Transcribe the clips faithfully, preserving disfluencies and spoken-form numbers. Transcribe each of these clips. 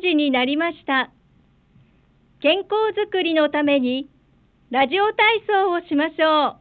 時になりました。健康づくりのためにラジオ体操をしましょう。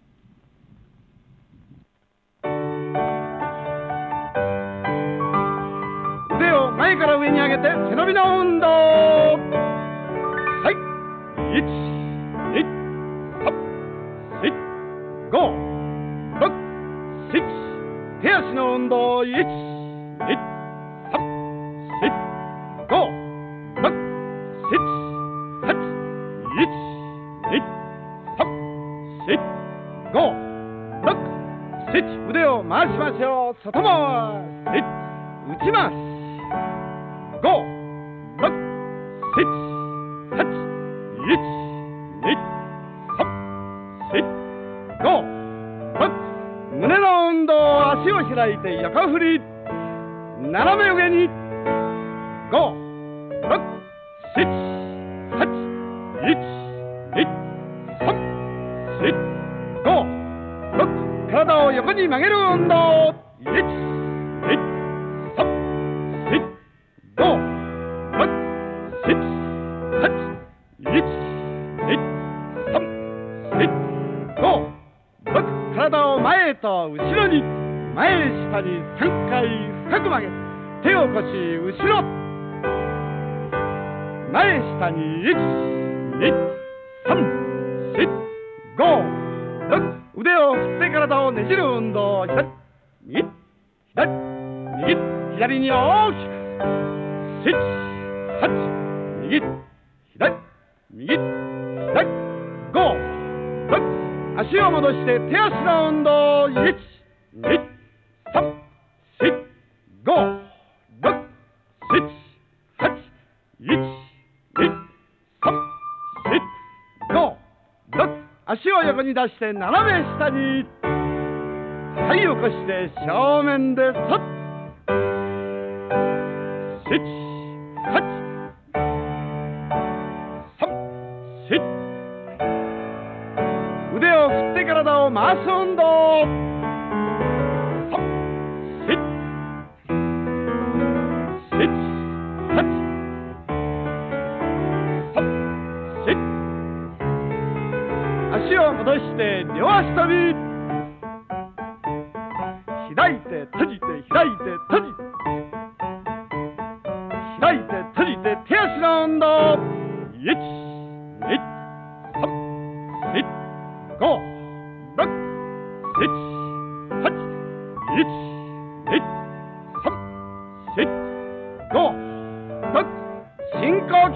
腕を前から上に上げて背伸びの運動。はい、いち、に、さん、よん、ご、ろく、なな、手足の運動。いち、に、さん、よん、ご、ろく、なな、はち、いち、に、さん、よん、ご、ろく、なな、腕を回しましょう。外回し、内回し。ご、ろく、なな、はち、いち、に、さん、よん、ご、ろく。胸の運動。足を開いて横振り。斜め上に。ご、ろく、なな、はち、いち、に、さん、よん、ご、ろく。体を横に曲げる運動。いち、に、さん、よん、ご、ろく、なな、はち、いち、に、さん、よん、ご、ろく。体を前へと後ろに。前下にさんかい深く曲げ、手を腰後ろ。前下にいち、に、さん、よん、ご、ろく。腕を振って体をねじる運動。左、右、左、右、左に大きく。なな、はち、右、左、右、左、ご、ろく。足を戻して手足の運動。いち、に、さん、よん、ご、ろく、なな、はち、いち、に、さん、よん、ご、ろく。足を横に出して斜め下に。はい、起こして正面でそっ。なな、はち、さん、よん。腕を振って体を回す運動。さん、よん、なな、はち、さん、よん。足を戻して両足跳び。開いて閉じて開いて閉じて開いて閉じて手足の運動。いち、に、さん、よん、ご、ろく、なな、はち、いち、に、さん、よん、ご、ろく。深呼吸。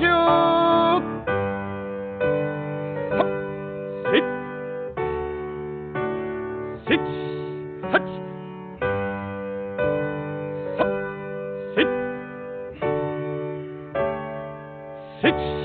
さん、よん、なな、はち、さん、よん、なな、